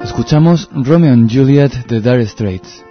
Escuchamos Romeo and Juliet de Dire Straits.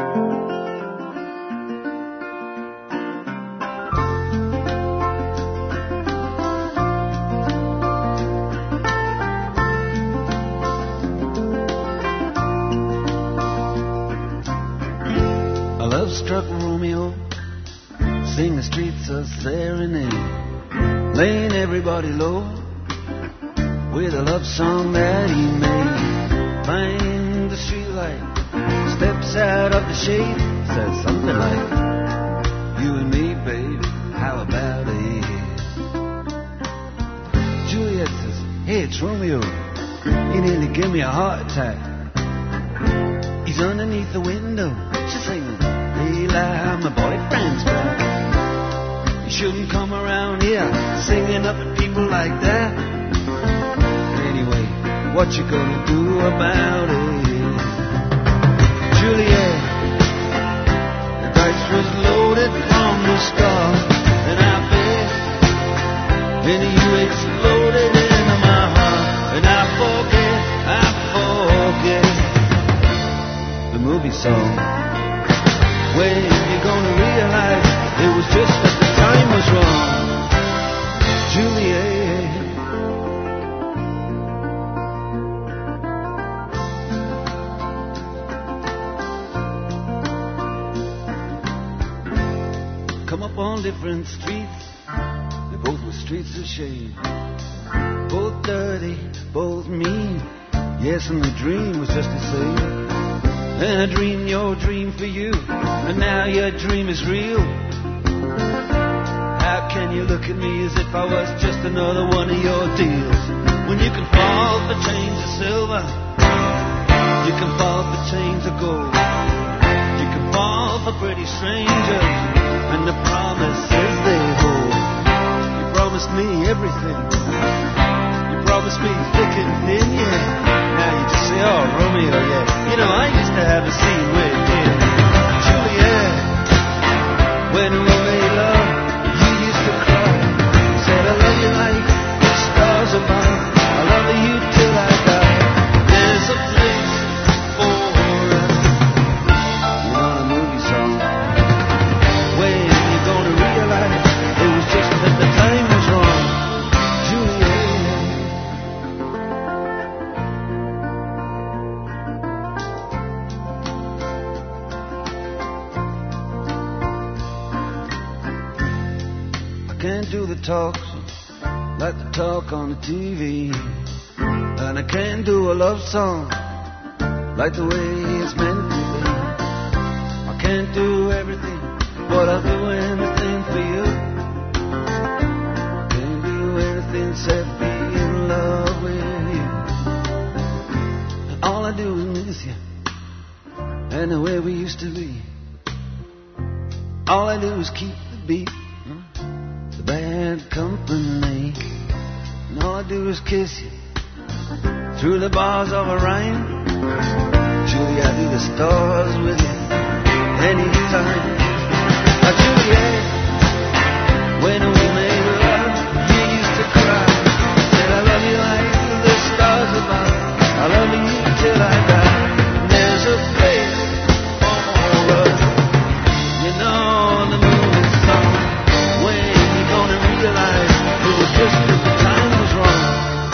Song like the way it's meant to be. I can't do everything, but I'll do anything for you. Can't do anything except be in love with you. And all I do is miss you and the way we used to be. All I do is keep the beat, the bad company. And all I do is kiss you through the bars of Orion. Julie, I do the stars with you anytime. Julie, when we made love, you used to cry. Said I love you like the stars above. I love you till I die. And there's a place for us, you know, the moon is song. When you gonna realize it was just that the time was wrong?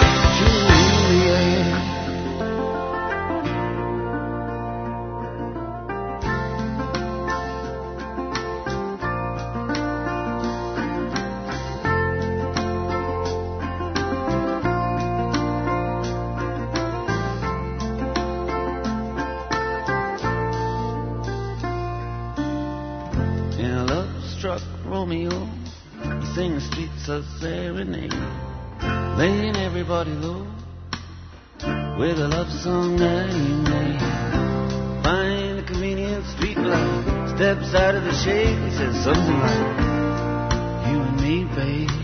Romeo, you sing the streets of serenade, laying everybody low with a love song that he made. Find a convenient street light, steps out of the shade, he says something like, you and me, babe.